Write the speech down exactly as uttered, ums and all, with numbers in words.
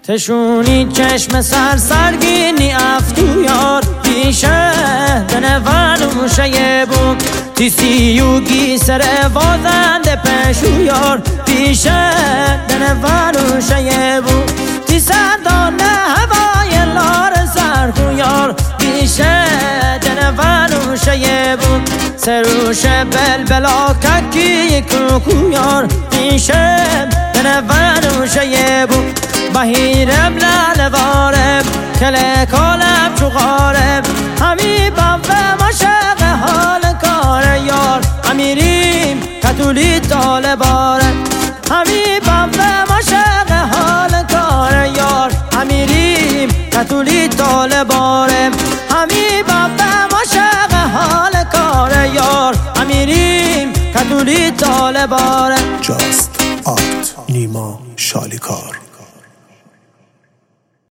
تشونی چشم سر سرگینی افتو یار پیشه دنه ونوشه بو تیسیوگی سر وازنده پشو یار پیشه دنه ونوشه بو تی سردانه هوای لار سرخو یار پیشه دنه ونوشه بو سروش بلبلا ککی کوکو یار پیشه دنه ونوشه بو بهیرم لالوارم کله کالم چوغارم همی بابه مشق حال کار یار امیریم کتولی طالبارم همی بابه مشق حال کار یار امیریم کتولی طالبارم همی بابه مشق حال کار یار امیریم کتولی طالبارم. جاست آرت نیما شالیکار.